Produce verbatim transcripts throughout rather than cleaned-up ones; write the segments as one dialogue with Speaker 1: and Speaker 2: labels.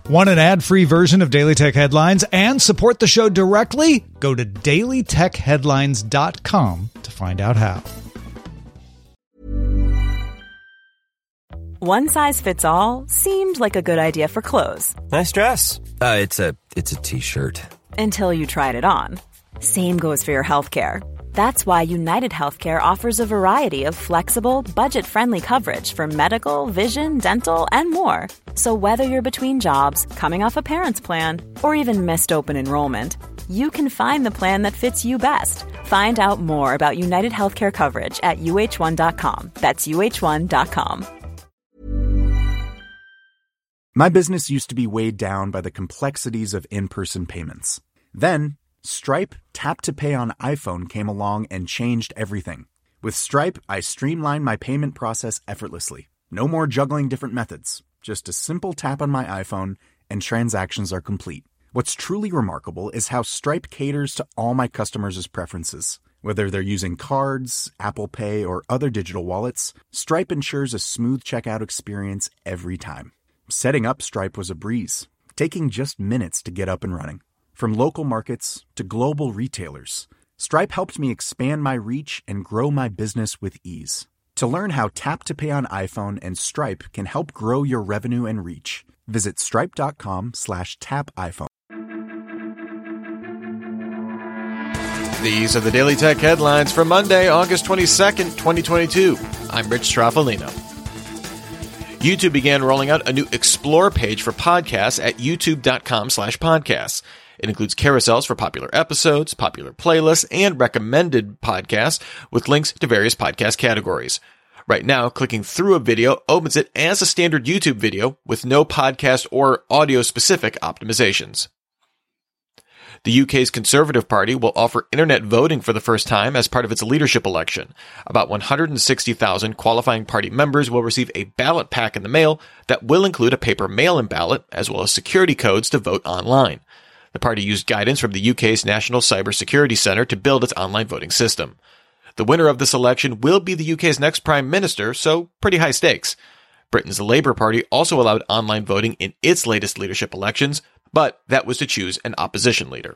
Speaker 1: Want an ad-free version of Daily Tech Headlines and support the show directly? Go to daily tech headlines dot com to find out how.
Speaker 2: One size fits all seemed like a good idea for clothes.
Speaker 3: Nice dress. Uh, it's a it's a t-shirt.
Speaker 2: Until you tried it on. Same goes for your healthcare. That's why United Healthcare offers a variety of flexible, budget-friendly coverage for medical, vision, dental, and more. So whether you're between jobs, coming off a parent's plan, or even missed open enrollment, you can find the plan that fits you best. Find out more about United Healthcare coverage at U H one dot com. That's U H one dot com.
Speaker 4: My business used to be weighed down by the complexities of in-person payments. Then, Stripe Tap to Pay on iPhone came along and changed everything. With Stripe, I streamlined my payment process effortlessly. No more juggling different methods. Just a simple tap on my iPhone and transactions are complete. What's truly remarkable is how Stripe caters to all my customers' preferences. Whether they're using cards, Apple Pay, or other digital wallets, Stripe ensures a smooth checkout experience every time. Setting up Stripe was a breeze, taking just minutes to get up and running. From local markets to global retailers, Stripe helped me expand my reach and grow my business with ease. To learn how Tap to Pay on iPhone and Stripe can help grow your revenue and reach, visit stripe.com slash tap iPhone.
Speaker 5: These are the Daily Tech headlines for Monday, August twenty-second, twenty twenty-two. I'm Rich Straffolino. YouTube began rolling out a new Explore page for podcasts at youtube.com slash podcasts. It includes carousels for popular episodes, popular playlists, and recommended podcasts with links to various podcast categories. Right now, clicking through a video opens it as a standard YouTube video with no podcast or audio-specific optimizations. The U K's Conservative Party will offer internet voting for the first time as part of its leadership election. About one hundred sixty thousand qualifying party members will receive a ballot pack in the mail that will include a paper mail-in ballot as well as security codes to vote online. The party used guidance from the U K's National Cybersecurity Center to build its online voting system. The winner of this election will be the U K's next prime minister, so pretty high stakes. Britain's Labour Party also allowed online voting in its latest leadership elections, but that was to choose an opposition leader.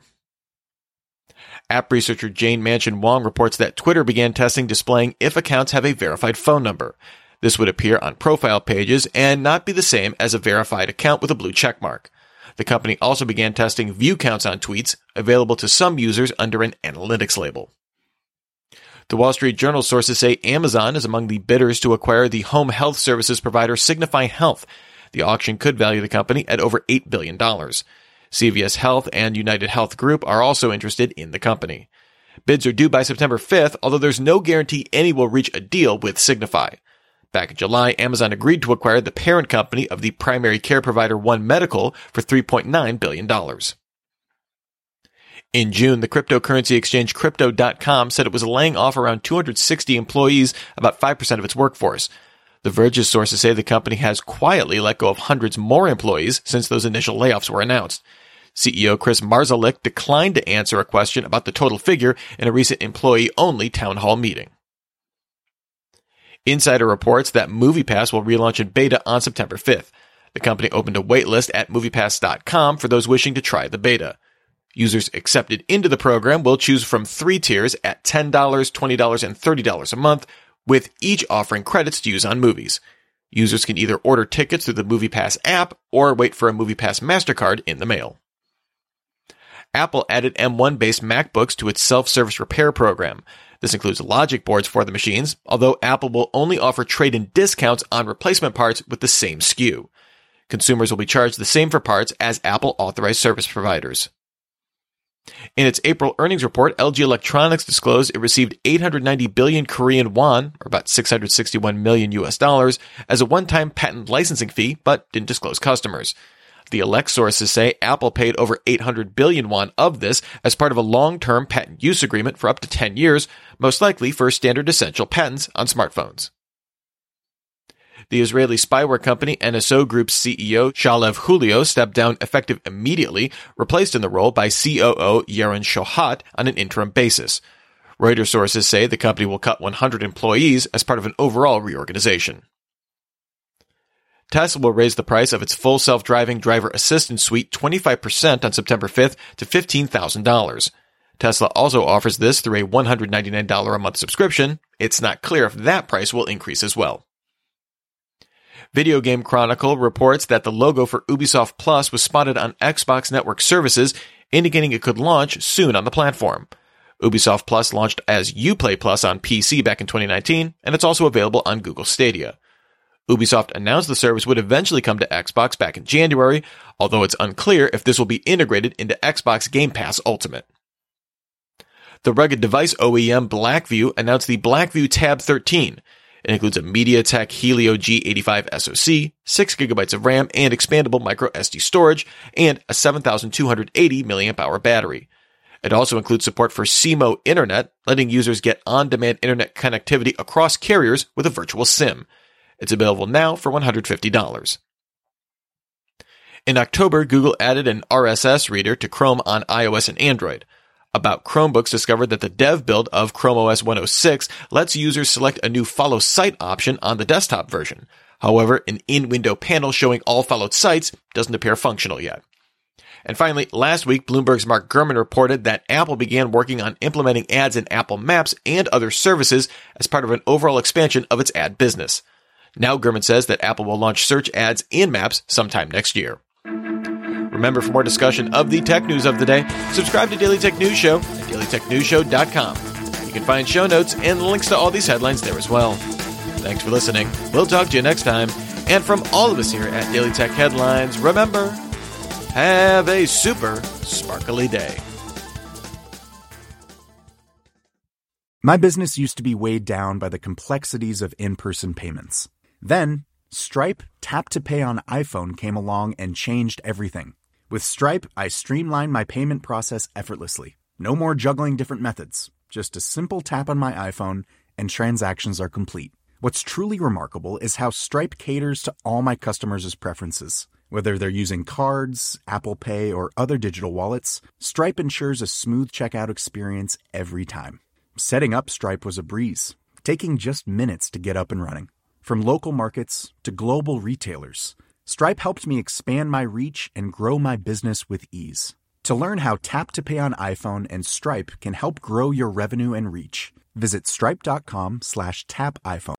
Speaker 5: App researcher Jane Manchin Wong reports that Twitter began testing displaying if accounts have a verified phone number. This would appear on profile pages and not be the same as a verified account with a blue checkmark. The company also began testing view counts on tweets, available to some users under an analytics label. The Wall Street Journal sources say Amazon is among the bidders to acquire the home health services provider Signify Health. The auction could value the company at over eight billion dollars. C V S Health and United Health Group are also interested in the company. Bids are due by September fifth, although there's no guarantee any will reach a deal with Signify. Back in July, Amazon agreed to acquire the parent company of the primary care provider One Medical for three point nine billion dollars. In June, the cryptocurrency exchange Crypto dot com said it was laying off around two hundred sixty employees, about five percent of its workforce. The Verge's sources say the company has quietly let go of hundreds more employees since those initial layoffs were announced. C E O Chris Marszalek declined to answer a question about the total figure in a recent employee-only town hall meeting. Insider reports that MoviePass will relaunch in beta on September fifth. The company opened a waitlist at movie pass dot com for those wishing to try the beta. Users accepted into the program will choose from three tiers at ten dollars, twenty dollars, and thirty dollars a month, with each offering credits to use on movies. Users can either order tickets through the MoviePass app or wait for a MoviePass MasterCard in the mail. Apple added M one-based MacBooks to its self-service repair program. This includes logic boards for the machines, although Apple will only offer trade-in discounts on replacement parts with the same S K U. Consumers will be charged the same for parts as Apple-authorized service providers. In its April earnings report, L G Electronics disclosed it received eight hundred ninety billion Korean won, or about six hundred sixty-one million U S dollars, as a one-time patent licensing fee, but didn't disclose customers. The Elect sources say Apple paid over eight hundred billion won of this as part of a long-term patent use agreement for up to ten years, most likely for standard essential patents on smartphones. The Israeli spyware company N S O Group's C E O Shalev Julio stepped down effective immediately, replaced in the role by C O O Yaron Shohat on an interim basis. Reuters sources say the company will cut one hundred employees as part of an overall reorganization. Tesla will raise the price of its full self-driving driver assistance suite twenty-five percent on September fifth to fifteen thousand dollars. Tesla also offers this through a one hundred ninety-nine dollars a month subscription. It's not clear if that price will increase as well. Video Game Chronicle reports that the logo for Ubisoft Plus was spotted on Xbox Network Services, indicating it could launch soon on the platform. Ubisoft Plus launched as Uplay Plus on P C back in twenty nineteen, and it's also available on Google Stadia. Ubisoft announced the service would eventually come to Xbox back in January, although it's unclear if this will be integrated into Xbox Game Pass Ultimate. The rugged device O E M Blackview announced the Blackview Tab thirteen. It includes a MediaTek Helio G eighty-five SoC, six gigabytes of RAM and expandable micro S D storage, and a seven thousand two hundred eighty milliamp hour battery. It also includes support for C M O Internet, letting users get on-demand internet connectivity across carriers with a virtual SIM. It's available now for one hundred fifty dollars. In October, Google added an R S S reader to Chrome on iOS and Android. About Chromebooks discovered that the dev build of Chrome O S one oh six lets users select a new follow site option on the desktop version. However, an in-window panel showing all followed sites doesn't appear functional yet. And finally, last week, Bloomberg's Mark Gurman reported that Apple began working on implementing ads in Apple Maps and other services as part of an overall expansion of its ad business. Now Gurman says that Apple will launch search ads in Maps sometime next year. Remember, for more discussion of the tech news of the day, subscribe to Daily Tech News Show at daily tech news show dot com. You can find show notes and links to all these headlines there as well. Thanks for listening. We'll talk to you next time. And from all of us here at Daily Tech Headlines, remember, have a super sparkly day.
Speaker 4: My business used to be weighed down by the complexities of in-person payments. Then, Stripe Tap to Pay on iPhone came along and changed everything. With Stripe, I streamlined my payment process effortlessly. No more juggling different methods. Just a simple tap on my iPhone and transactions are complete. What's truly remarkable is how Stripe caters to all my customers' preferences. Whether they're using cards, Apple Pay, or other digital wallets, Stripe ensures a smooth checkout experience every time. Setting up Stripe was a breeze, taking just minutes to get up and running. From local markets to global retailers, Stripe helped me expand my reach and grow my business with ease. To learn how Tap to Pay on iPhone and Stripe can help grow your revenue and reach, visit stripe.com slash tap iPhone.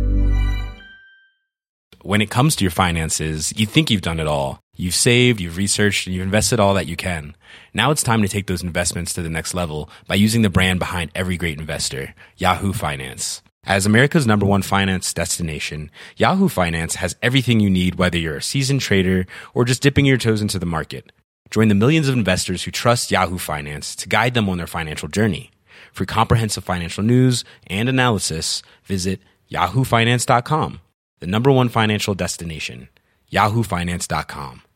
Speaker 6: When it comes to your finances, you think you've done it all. You've saved, you've researched, and you've invested all that you can. Now it's time to take those investments to the next level by using the brand behind every great investor, Yahoo Finance. As America's number one finance destination, Yahoo Finance has everything you need, whether you're a seasoned trader or just dipping your toes into the market. Join the millions of investors who trust Yahoo Finance to guide them on their financial journey. For comprehensive financial news and analysis, visit yahoo finance dot com, the number one financial destination, yahoo finance dot com.